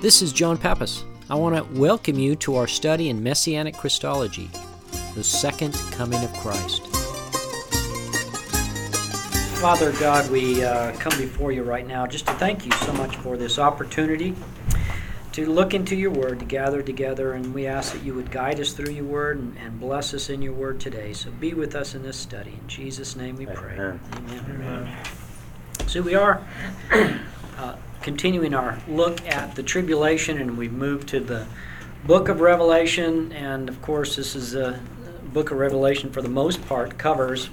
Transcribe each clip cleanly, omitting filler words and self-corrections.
This is John Pappas. I want to welcome you to our study in Messianic Christology, the second coming of Christ. Father God, we come before you right now just to thank you so much for this opportunity to look into your word, to gather together, and we ask that you would guide us through your word and bless us in your word today. So be with us in this study. In Jesus' name we pray. Amen. Amen. So we are continuing our look at the tribulation, and we've moved to the book of Revelation, and of course this is a book of Revelation for the most part covers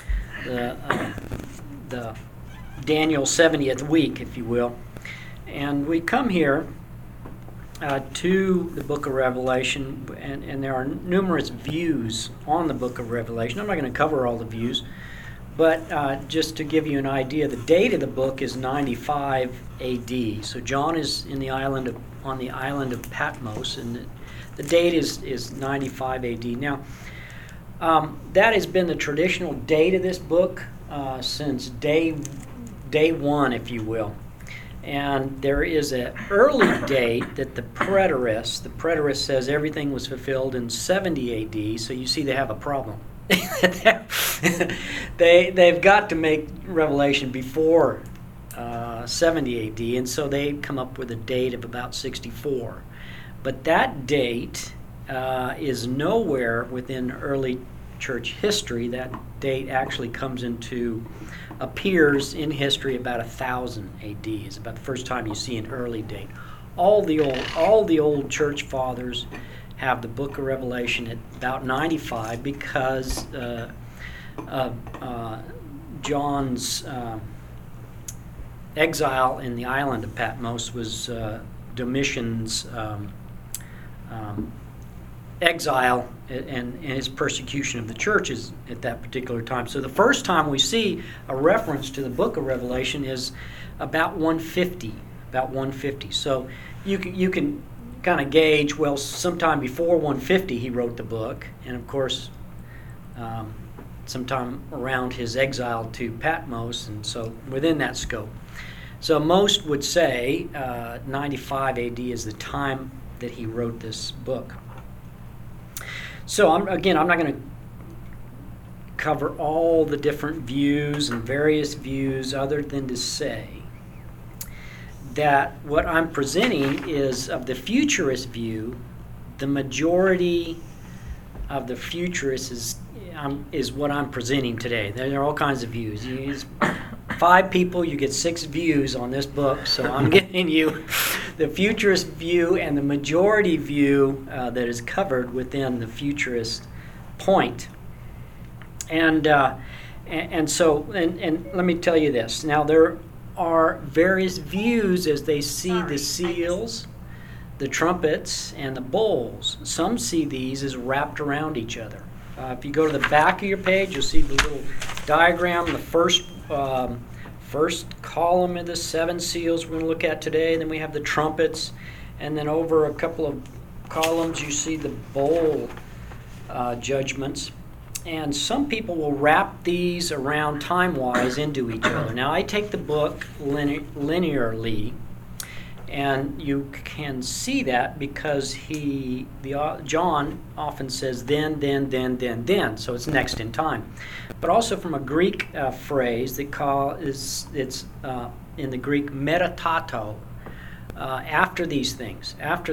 the Daniel 70th week, if you will. And we come here to the book of Revelation, and there are numerous views on the book of Revelation. I'm not going to cover all the views, but just to give you an idea, the date of the book is 95 AD. So John is on the island of Patmos, and the date is 95 AD. Now, that has been the traditional date of this book since day one, if you will. And there is an early date that the preterist says everything was fulfilled in 70 AD, so you see they have a problem. They've got to make Revelation before 70 AD, and so they come up with a date of about 64. But that date is nowhere within early church history. That date actually appears in history about 1000 AD. It's about the first time you see an early date. All the old church fathers have the book of Revelation at about 95 because John's exile in the island of Patmos was Domitian's exile and his persecution of the churches at that particular time. So the first time we see a reference to the book of Revelation is about 150. So you can kind of gauge, well, sometime before 150 he wrote the book, and of course sometime around his exile to Patmos, and so within that scope. So most would say 95 AD is the time that he wrote this book. So I'm not going to cover all the different views and various views other than to say that what I'm presenting is of the futurist view. The majority of the futurists is what I'm presenting today. There are all kinds of views. You use 5 people, you get 6 views on this book, so I'm giving you the futurist view and the majority view that is covered within the futurist point. And so let me tell you this. Now there are various views as they see the seals, the trumpets, and the bowls. Some see these as wrapped around each other. If you go to the back of your page, you'll see the little diagram. The first column of the 7 seals we're going to look at today. Then we have the trumpets, and then over a couple of columns you see the bowl judgments. And some people will wrap these around time-wise into each other. Now I take the book linearly, and you can see that because John often says then, so it's next in time. But also from a Greek phrase it's in the Greek metatato, after these things.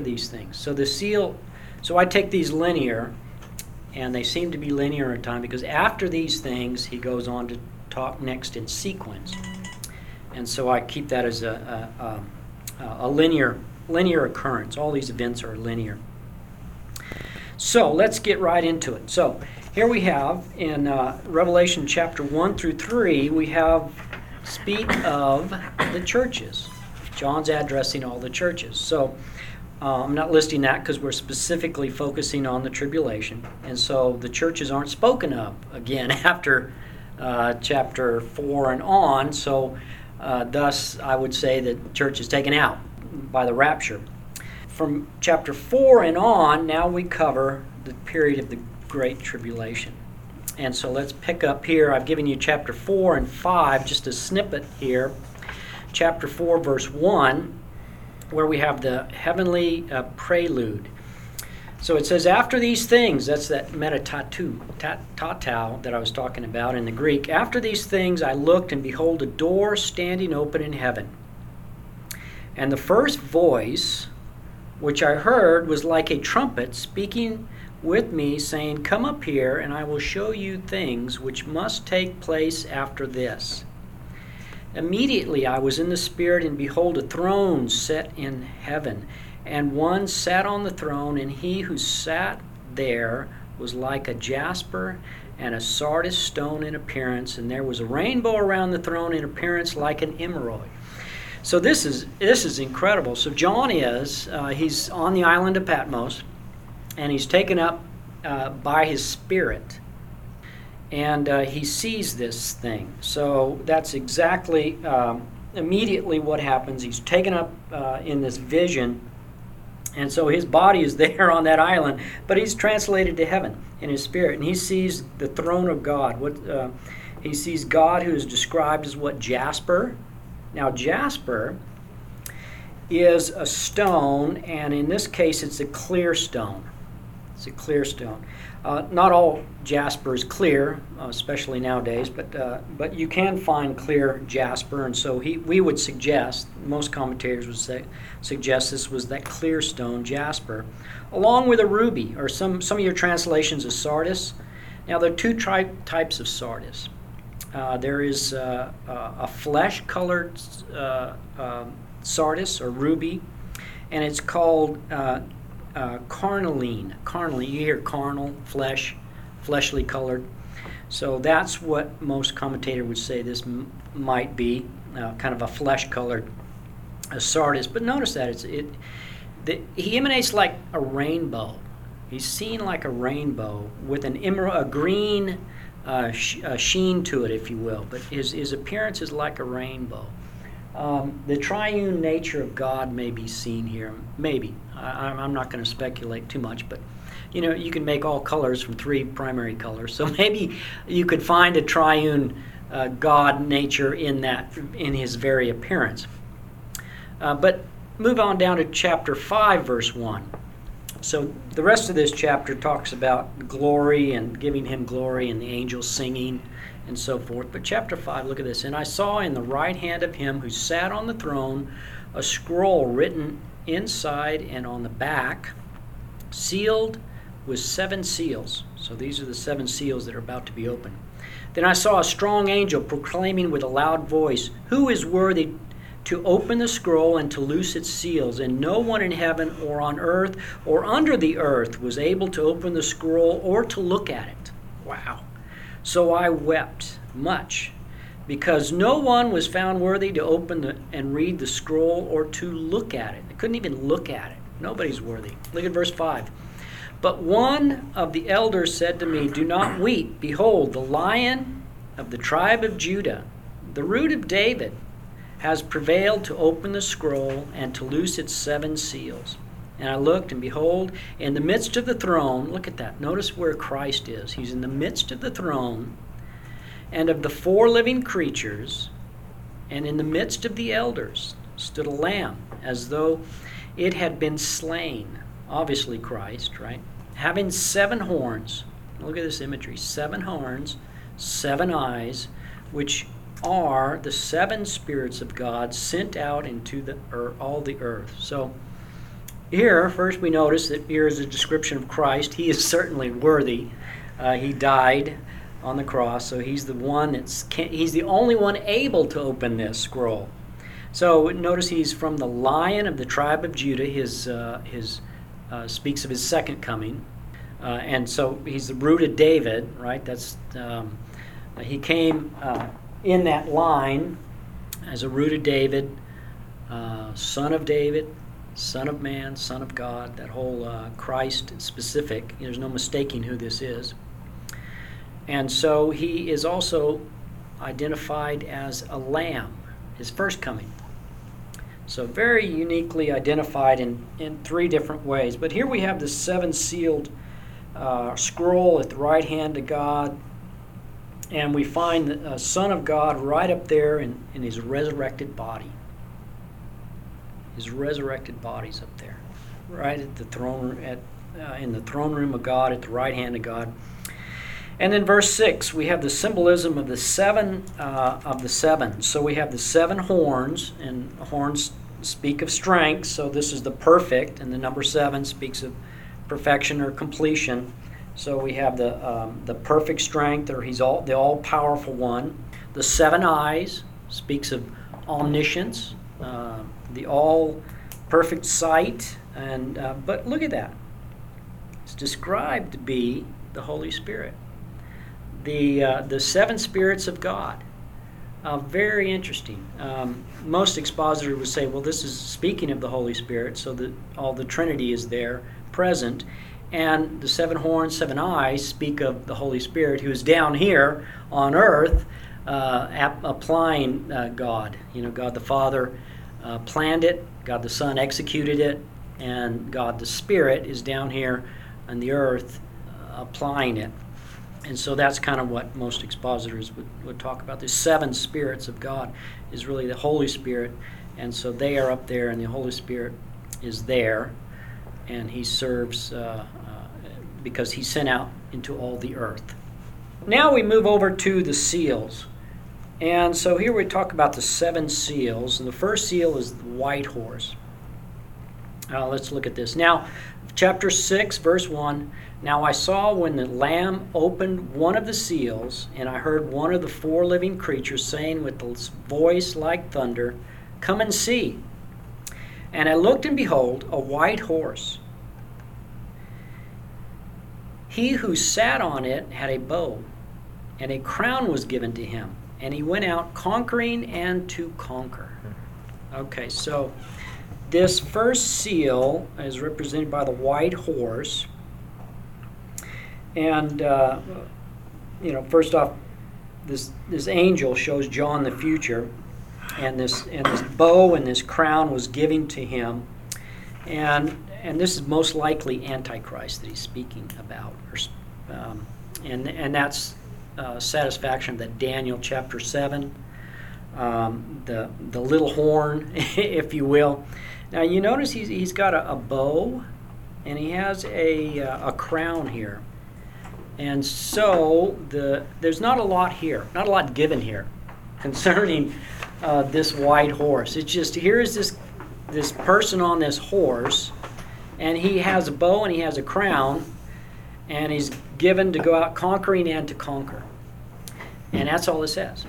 So I take these linear, and they seem to be linear in time because after these things he goes on to talk next in sequence. And so I keep that as a linear occurrence. All these events are linear. So let's get right into it. So here we have in Revelation chapter 1 through 3, we speak of the churches. John's addressing all the churches. So I'm not listing that because we're specifically focusing on the tribulation. And so the churches aren't spoken of again after chapter 4 and on. So thus, I would say that church is taken out by the rapture. From chapter 4 and on, now we cover the period of the Great Tribulation. And so let's pick up here. I've given you chapter 4 and 5, just a snippet here. Chapter 4, verse 1. where we have the heavenly prelude. So it says, after these things, that's that metatau that I was talking about in the Greek. After these things I looked, and behold, a door standing open in heaven. And the first voice which I heard was like a trumpet speaking with me, saying, come up here, and I will show you things which must take place after this. Immediately I was in the Spirit, and behold, a throne set in heaven. And one sat on the throne, and he who sat there was like a jasper and a sardis stone in appearance, and there was a rainbow around the throne in appearance like an emerald. So this is incredible. So John he's on the island of Patmos, and he's taken up by his spirit, and he sees this thing. So that's exactly immediately what happens. He's taken up in this vision. And so his body is there on that island, but he's translated to heaven in his spirit, and he sees the throne of God. He sees God, who is described as what? Jasper. Now, jasper is a stone, and in this case, it's a clear stone. It's a clear stone. Not all jasper is clear, especially nowadays, but you can find clear jasper, and so we would suggest, most commentators would suggest this was that clear stone, jasper, along with a ruby, or some of your translations is sardis. Now, there are two types of sardis. There is a flesh-colored sardis, or ruby, and it's called carnallene. Carnallene, you hear carnal, fleshly colored. So that's what most commentators would say this might be, kind of a flesh-colored sardis. But notice that he emanates like a rainbow. He's seen like a rainbow with a green sheen to it, if you will. But his appearance is like a rainbow. The triune nature of God may be seen here. Maybe. I'm not going to speculate too much, but you can make all colors from three primary colors. So maybe you could find a triune God nature in his very appearance. But move on down to chapter 5, verse 1. So the rest of this chapter talks about glory and giving him glory and the angels singing and so forth. But chapter 5, look at this. And I saw in the right hand of him who sat on the throne a scroll written inside and on the back, sealed with 7 seals. So these are the 7 seals that are about to be opened. Then I saw a strong angel proclaiming with a loud voice, who is worthy to open the scroll and to loose its seals? And no one in heaven or on earth or under the earth was able to open the scroll or to look at it. Wow. So I wept much, because no one was found worthy to open and read the scroll or to look at it. They couldn't even look at it. Nobody's worthy. Look at verse 5. But one of the elders said to me, do not weep. Behold, the Lion of the tribe of Judah, the Root of David, has prevailed to open the scroll and to loose its 7 seals. And I looked, and behold, in the midst of the throne, look at that. Notice where Christ is. He's in the midst of the throne, and of the 4 living creatures, and in the midst of the elders stood a lamb, as though it had been slain. Obviously Christ, right? Having 7 horns. Look at this imagery. 7 horns, 7 eyes, which are the 7 spirits of God sent out into all the earth. So here, first we notice that here is a description of Christ. He is certainly worthy. He died on the cross, so he's he's the only one able to open this scroll. So notice he's from the Lion of the tribe of Judah. His speaks of his second coming, and so he's the Root of David, right? That's he came in that line as a Root of David, Son of David, Son of Man, Son of God. That whole Christ specific. There's no mistaking who this is. And so he is also identified as a lamb, his first coming. So very uniquely identified in 3 different ways. But here we have the 7-sealed scroll at the right hand of God. And we find the Son of God right up there in his resurrected body. his resurrected body's up there, right at the throne, in the throne room of God, at the right hand of God. And then verse 6, we have the symbolism of the seven. So we have the 7 horns, and horns speak of strength. So this is the perfect, and the number 7 speaks of perfection or completion. So we have the perfect strength, or he's the all-powerful one. The 7 eyes speaks of omniscience, the all-perfect sight. And but look at that. It's described to be the Holy Spirit. The 7 spirits of God. Very interesting. Most expositors would say, well, this is speaking of the Holy Spirit, so that all the Trinity is there present. And the 7 horns, 7 eyes speak of the Holy Spirit, who is down here on earth applying God. God the Father planned it, God the Son executed it, and God the Spirit is down here on the earth applying it. And so that's kind of what most expositors would talk about. The 7 spirits of God is really the Holy Spirit. And so they are up there, and the Holy Spirit is there. And he serves because he's sent out into all the earth. Now we move over to the seals. And so here we talk about the 7 seals. And the first seal is the white horse. Let's look at this. Now, chapter 6, verse 1. Now I saw when the Lamb opened one of the seals, and I heard one of the 4 living creatures saying with a voice like thunder, "Come and see." And I looked, and behold, a white horse. He who sat on it had a bow, and a crown was given to him, and he went out conquering and to conquer. Okay, so this first seal is represented by the white horse. And, first off, this angel shows John the future, and this bow and this crown was given to him. And this is most likely Antichrist that he's speaking about. And that's satisfaction of that Daniel chapter 7, the little horn, if you will. Now you notice he's got a bow, and he has a crown here. And so there's not a lot here, not a lot given here concerning this white horse. It's just, here is this person on this horse, and he has a bow and he has a crown, and he's given to go out conquering and to conquer. And that's all it says.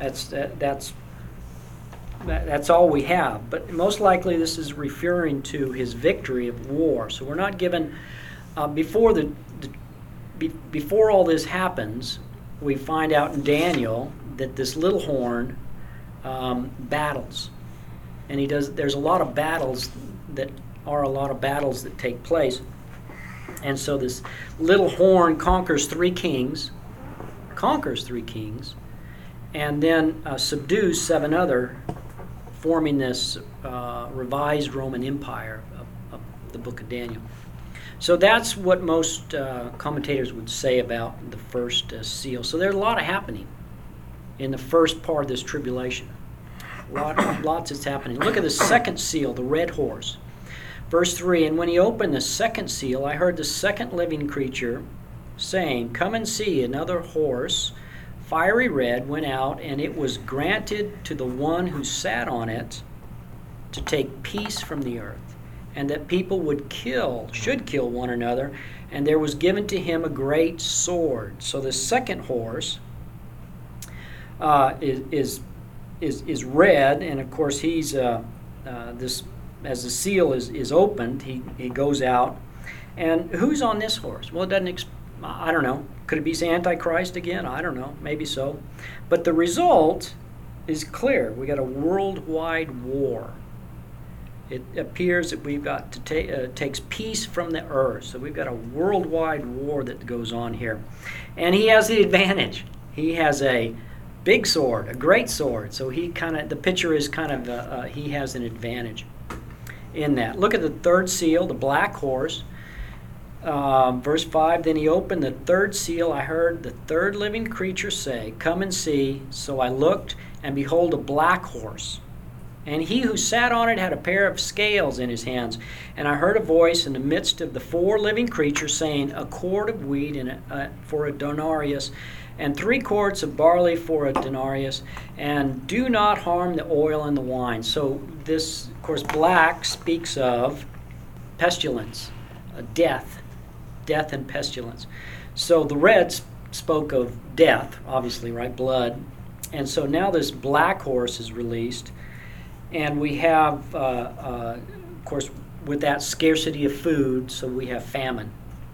That's all we have. But most likely this is referring to his victory of war. So we're not given, before all this happens, we find out in Daniel that this little horn battles. And there's a lot of battles that take place. And so this little horn conquers 3 kings, and then subdues 7 other, forming this revised Roman Empire of the book of Daniel. So that's what most commentators would say about the first seal. So there's a lot happening in the first part of this tribulation. Lots is happening. Look at the second seal, the red horse. Verse 3, and when he opened the second seal, I heard the second living creature saying, "Come and see." Another horse, fiery red, went out, and it was granted to the one who sat on it to take peace from the earth, and that people should kill one another, and there was given to him a great sword. So the second horse is red, and of course he's this. As the seal is opened, he goes out, and who's on this horse? Well, it doesn't. I don't know. Could it be Antichrist again? I don't know. Maybe so. But the result is clear. We got a worldwide war. It appears that we've got to takes peace from the earth. So we've got a worldwide war that goes on here, and he has the advantage. He has a big sword, a great sword. So the picture is he has an advantage in that. Look at the third seal, the black horse. Verse 5, then he opened the third seal. I heard the third living creature say, "Come and see." So I looked, and behold, a black horse. And he who sat on it had a pair of scales in his hands. And I heard a voice in the midst of the four living creatures saying, a quart of wheat for a denarius, and 3 quarts of barley for a denarius, and do not harm the oil and the wine. So this, of course, black speaks of pestilence, death and pestilence. So the red spoke of death, obviously, right, blood. And so now this black horse is released, and we have, of course, with that scarcity of food, so we have famine.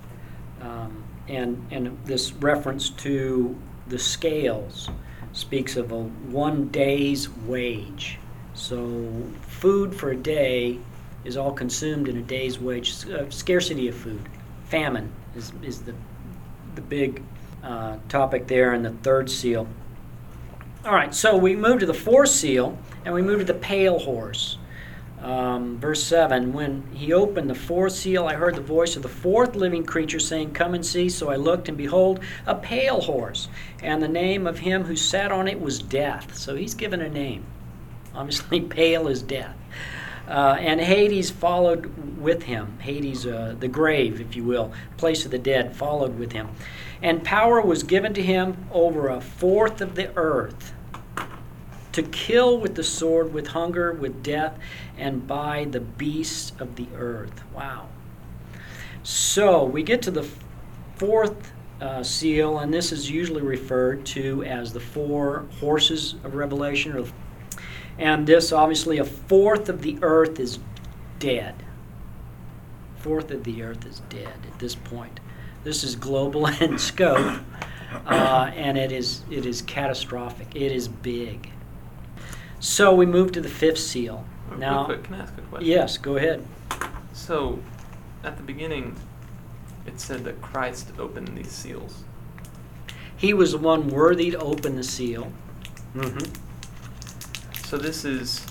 And this reference to the scales speaks of a 1 day's wage. So food for a day is all consumed in a day's wage. Scarcity of food. Famine is the big topic there in the 3rd seal. All right, so we move to the 4th seal, and we move to the pale horse. Verse 7, when he opened the 4th seal, I heard the voice of the 4th living creature saying, come and see. So I looked, and behold, a pale horse. And the name of him who sat on it was Death. So he's given a name. Obviously, pale is death. And Hades followed with him. Hades, the grave, if you will, place of the dead, followed with him. And power was given to him over 1/4 of the earth, to kill with the sword, with hunger, with death, and by the beasts of the earth. Wow. So we get to the 4th seal, and this is usually referred to as the 4 horses of Revelation. And this, obviously, 1/4 of the earth is dead. 1/4 of the earth is dead at this point. This is global in scope, and it is catastrophic. It is big. So we move to the 5th seal. Now, real quick, can I ask a question? Yes, go ahead. So, at the beginning, it said that Christ opened these seals. He was the one worthy to open the seal. Mm-hmm. So this is...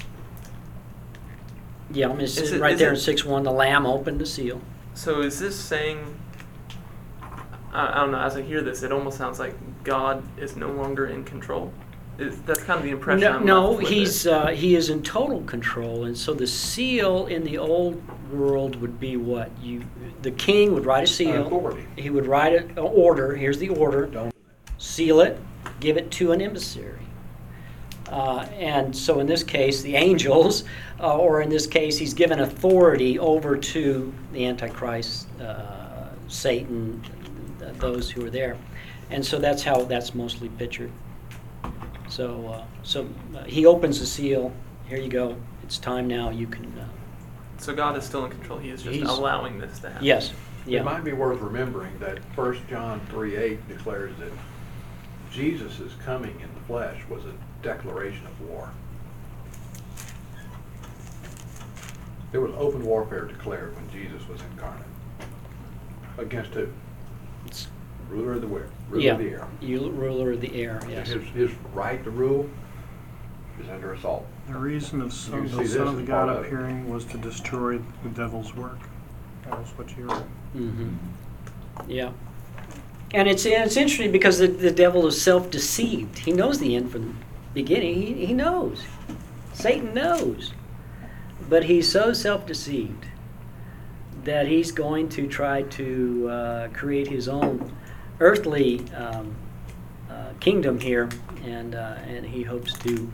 Yeah, I'm just right there in 6:1, the Lamb opened the seal. So is this saying... I don't know, as I hear this, it almost sounds like God is no longer in control. That's kind of the impression I'm left with. He is in total control, and so the seal in the old world would be what? The king would write a seal. Authority. He would write an order. Here's the order. Don't. Seal it, give it to an emissary. And so in this case, the angels, or in this case, he's given authority over to the Antichrist, Satan, those who are there. And so that's how that's mostly pictured. So he opens the seal. Here you go. It's time now. You can. So God is still in control. He is just allowing this to happen. Yes. Yeah. It might be worth remembering that 1 John 3:8 declares that Jesus' coming in the flesh was a declaration of war. There was open warfare declared when Jesus was incarnate. Against who? It's, Ruler of the air. Ruler of the air, yes. His right to rule is under assault. The reason of the Son of the God appearing was to destroy the devil's work. That was what you read. Mm-hmm. Yeah. And it's interesting because the devil is self-deceived. He knows the end from the beginning. He knows. Satan knows. But he's so self-deceived that he's going to try to create his own earthly kingdom here, and he hopes to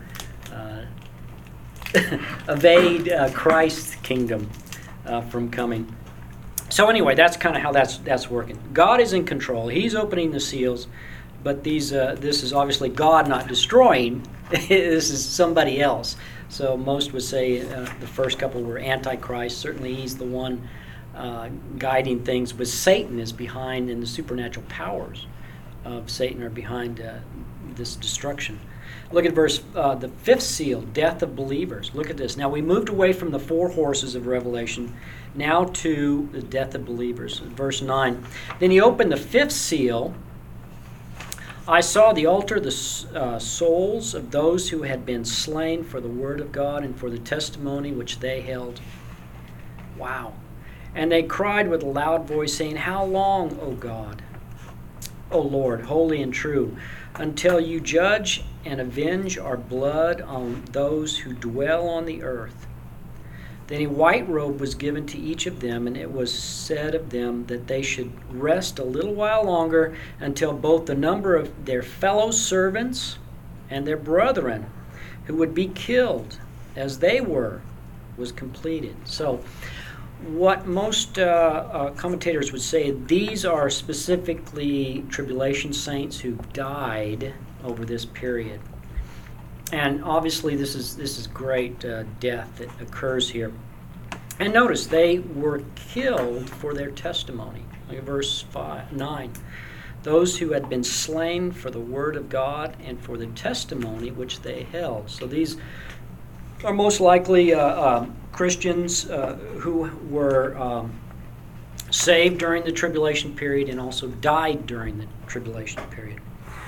evade Christ's kingdom from coming. So anyway, that's kind of how that's working. God is in control. He's opening the seals, but this is obviously God not destroying. This is somebody else. So most would say the first couple were Antichrist. Certainly he's the one guiding things, but Satan is behind, and the supernatural powers of Satan are behind this destruction. Look at verse, the 5th seal, death of believers. Look at this. Now we moved away from the 4 horses of Revelation, now to the death of believers. Verse 9. Then he opened the 5th seal. I saw the altar, the souls of those who had been slain for the word of God and for the testimony which they held. Wow. And they cried with a loud voice, saying, How long, O God, O Lord, holy and true, until you judge and avenge our blood on those who dwell on the earth. Then a white robe was given to each of them, and it was said of them that they should rest a little while longer until both the number of their fellow servants and their brethren who would be killed as they were was completed. So what most commentators would say, these are specifically tribulation saints who died over this period. And obviously this is great death that occurs here. And notice, they were killed for their testimony. Look at verse 9. Those who had been slain for the word of God and for the testimony which they held. So these are most likely Christians who were saved during the tribulation period and also died during the tribulation period.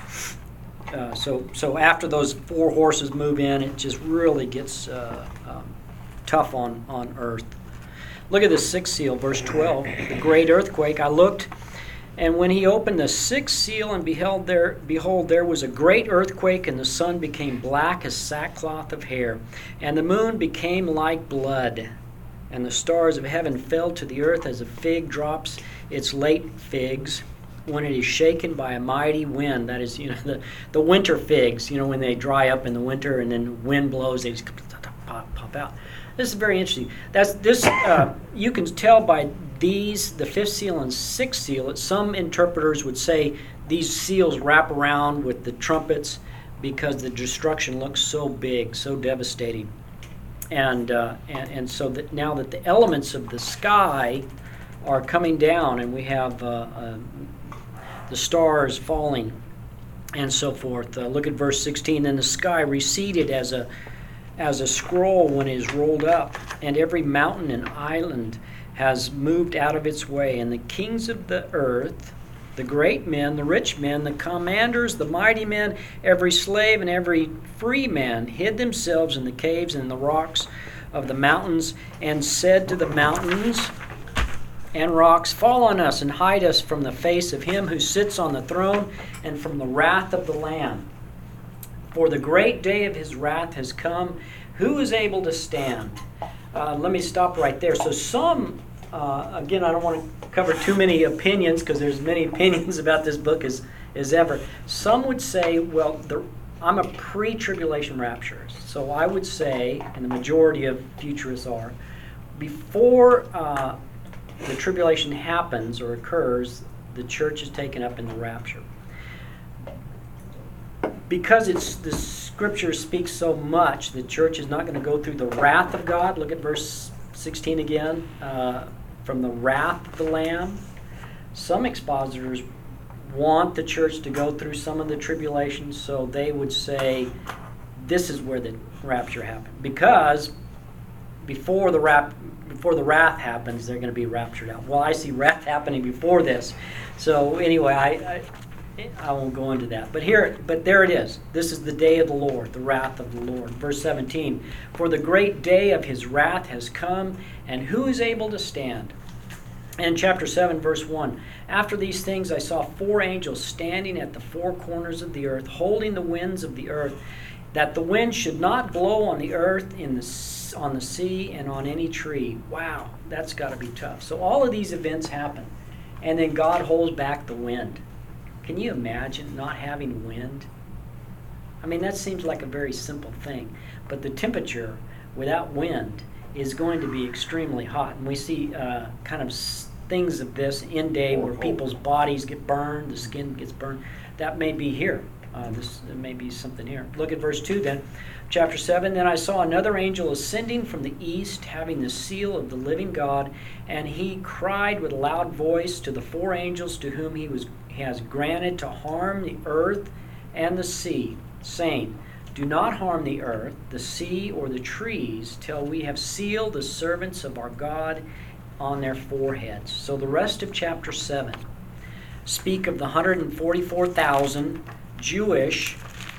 So after those 4 horses move in, it just really gets tough on earth. Look at the 6th seal, verse 12. The great earthquake. I looked, and when he opened the 6th seal and behold, there was a great earthquake, and the sun became black as sackcloth of hair, and the moon became like blood, and the stars of heaven fell to the earth as a fig drops its late figs when it is shaken by a mighty wind. That is, the winter figs, when they dry up in the winter and then the wind blows, they just pop out. This is very interesting. You can tell by these, the 5th seal and 6th seal, that some interpreters would say these seals wrap around with the trumpets because the destruction looks so big, so devastating. And so that now that the elements of the sky are coming down and we have the stars falling and so forth. Look at verse 16. Then the sky receded as a scroll when it is rolled up, and every mountain and island has moved out of its way, and the kings of the earth, the great men, the rich men, the commanders, the mighty men, every slave and every free man hid themselves in the caves and the rocks of the mountains, and said to the mountains and rocks, fall on us and hide us from the face of him who sits on the throne and from the wrath of the Lamb. For the great day of his wrath has come. Who is able to stand? Let me stop right there. So some, again, I don't want to cover too many opinions because there's many opinions about this book as ever. Some would say, well, I'm a pre-tribulation rapturist. So I would say, and the majority of futurists are, before the tribulation happens or occurs, the church is taken up in the rapture. Because the scripture speaks so much, the church is not going to go through the wrath of God. Look at verse 16 again. From the wrath of the Lamb. Some expositors want the church to go through some of the tribulation, so they would say this is where the rapture happened. Because before the wrath happens, they're going to be raptured out. Well, I see wrath happening before this. So anyway, I won't go into that. But there it is. This is the day of the Lord, the wrath of the Lord. Verse 17, for the great day of his wrath has come, and who is able to stand? And chapter 7, verse 1, after these things I saw 4 angels standing at the 4 corners of the earth, holding the winds of the earth, that the wind should not blow on the earth, on the sea, and on any tree. Wow, that's got to be tough. So all of these events happen, and then God holds back the wind. Can you imagine not having wind? I mean, that seems like a very simple thing, but the temperature without wind is going to be extremely hot. And we see kind of things of this in day where people's bodies get burned, the skin gets burned. That may be here. There may be something here. Look at verse 2 then. Chapter 7, then I saw another angel ascending from the east, having the seal of the living God, and he cried with a loud voice to the 4 angels to whom he has granted to harm the earth and the sea, saying, do not harm the earth, the sea, or the trees, till we have sealed the servants of our God on their foreheads. So the rest of chapter 7 speak of the 144,000 Jewish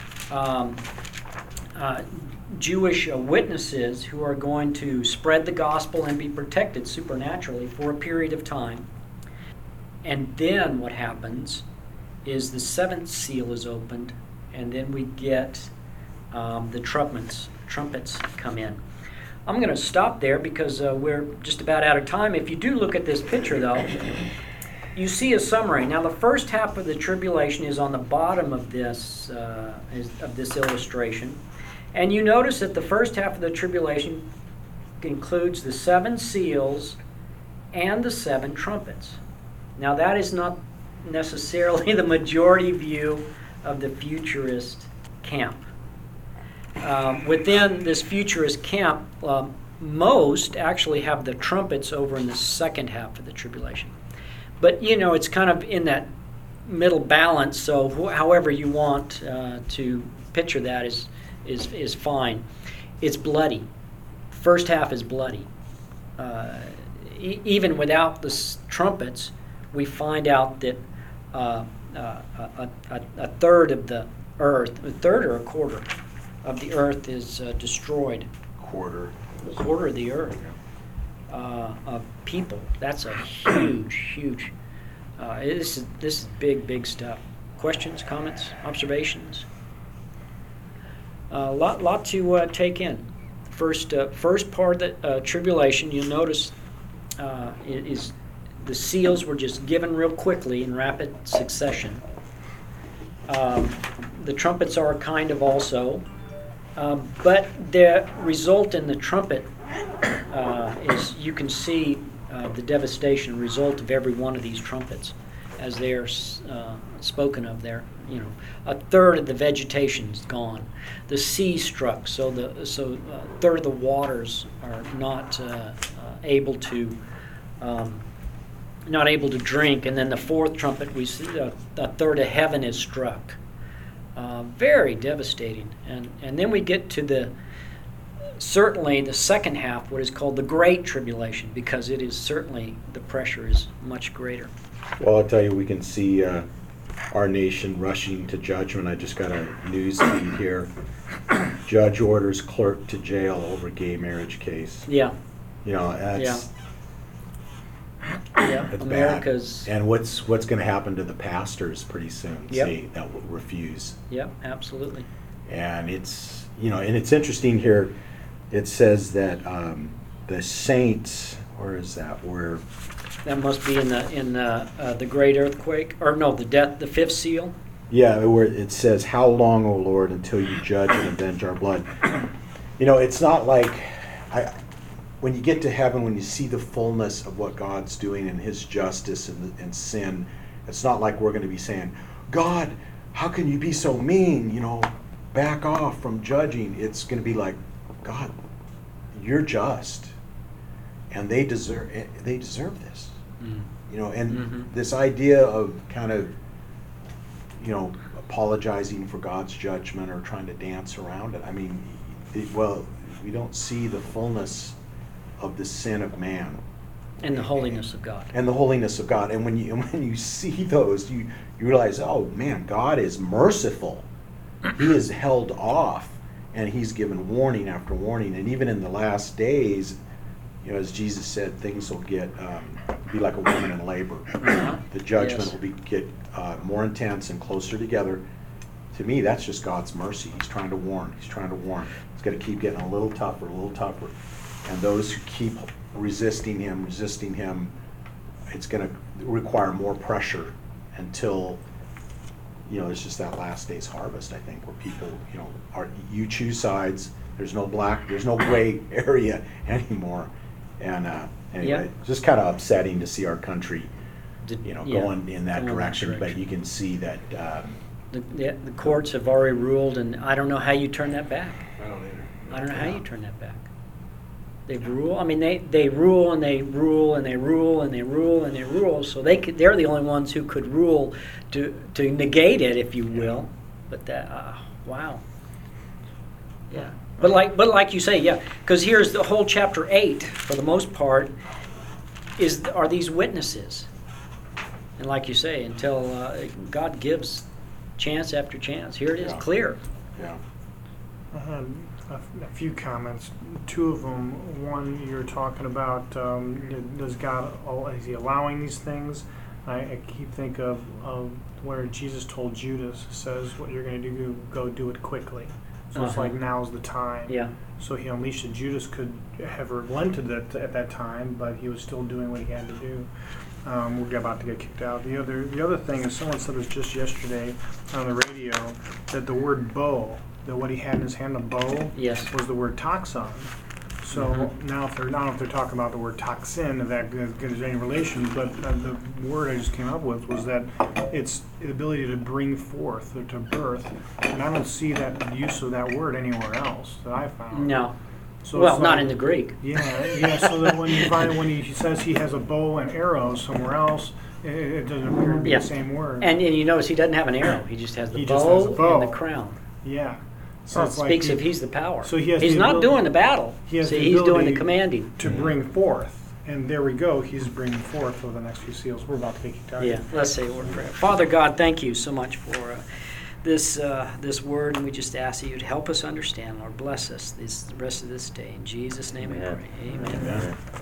witnesses who are going to spread the gospel and be protected supernaturally for a period of time. And then what happens is the 7th seal is opened, and then we get the trumpets come in. I'm going to stop there because we're just about out of time. If you do look at this picture, though, you see a summary. Now, the first half of the tribulation is on the bottom of this illustration, and you notice that the first half of the tribulation includes the 7 seals and the 7 trumpets. Now, that is not necessarily the majority view of the futurist camp. Within this futurist camp, most actually have the trumpets over in the second half of the tribulation. But, it's kind of in that middle balance, so however you want to picture that is fine. It's bloody. First half is bloody. Even without the trumpets, we find out that a third of the earth, a third or a quarter of the earth is destroyed. A quarter of the earth of people. That's a huge. This is big stuff. Questions, comments, observations? Lot to take in. First part of the tribulation, you'll notice is the seals were just given real quickly in rapid succession. The trumpets are kind of also, but the result in the trumpet is you can see the devastation result of every one of these trumpets as they are spoken of there. A third of the vegetation is gone. The sea struck, so a third of the waters are not able to drink. And then the fourth trumpet, we see a third of heaven is struck. Very devastating. And then we get to certainly the second half, what is called the Great Tribulation, because it is certainly, the pressure is much greater. Well, I'll tell you, we can see our nation rushing to judgment. I just got a news feed here. Judge orders clerk to jail over gay marriage case. Yeah. That's it's America's bad. And what's going to happen to the pastors pretty soon? Yep. See, that will refuse. Yep, absolutely. And it's and it's interesting here. It says that the saints, where is that? Where that must be in the great earthquake, or no, the fifth seal. Yeah, where it says, "How long, O Lord, until you judge and avenge our blood?" It's not like when you get to heaven, when you see the fullness of what God's doing in His justice and sin, it's not like we're going to be saying, "God, how can you be so mean? Back off from judging." It's going to be like, "God, you're just, and they deserve this." This idea of kind of apologizing for God's judgment or trying to dance around it. I mean, we don't see the fullness of the sin of man and the holiness of God. And the holiness of God. And when you see those, you realize, oh man, God is merciful. He is held off, and He's given warning after warning. And even in the last days, as Jesus said, things will get be like a woman in labor. The judgment will get more intense and closer together. To me, that's just God's mercy. He's trying to warn. He's got to keep getting a little tougher. And those who keep resisting Him, it's going to require more pressure until there's just that last day's harvest, I think, where people, you choose sides. There's no gray area anymore. And anyway, just kind of upsetting to see our country, going in that direction. But you can see that the courts have already ruled, and I don't know how you turn that back. I don't either. I don't know how you turn that back. They've ruled. I mean, they rule and they rule and they rule and they rule and they rule. So they're the only ones who could rule to negate it, if you will. But that wow. Yeah. But like you say, yeah, because here's the whole chapter 8 for the most part are these witnesses, and like you say, until God gives chance after chance, here it is, clear. Yeah. I had a few comments. Two of them. One, you're talking about is God is He allowing these things? I keep think of where Jesus told Judas, says, what you're going to do, go do it quickly. So it's like, now's the time. Yeah. So he unleashed it. Judas could have relented at that time, but he was still doing what he had to do. We're about to get kicked out. The other thing is, someone said this just yesterday on the radio, that the word bow, that what he had in his hand, a bow, Yes. was the word toxon. So now, if they're talking about the word toxin, if that gives any relation, but the word I just came up with was that it's the ability to bring forth or to birth, and I don't see that use of that word anywhere else that I found. No. So Well, it's not like- in the Greek. Yeah. So that when he says he has a bow and arrows somewhere else, it doesn't appear to be Yeah. the same word. And you notice he doesn't have an arrow. He just has the He bow, just has a bow. and the crown. Yeah. So it it's like speaks of he's the power. So he has he's the not ability- doing the battle. he has See, the he's doing ability the commanding. to bring forth, and there we go. He's bringing forth over the next few seals. We're about to get kicked out. Yeah, let's say a word of prayer. Father God, thank you so much for this word, and we just ask that you to help us understand. Lord, bless us the rest of this day. In Jesus' name we pray. Amen.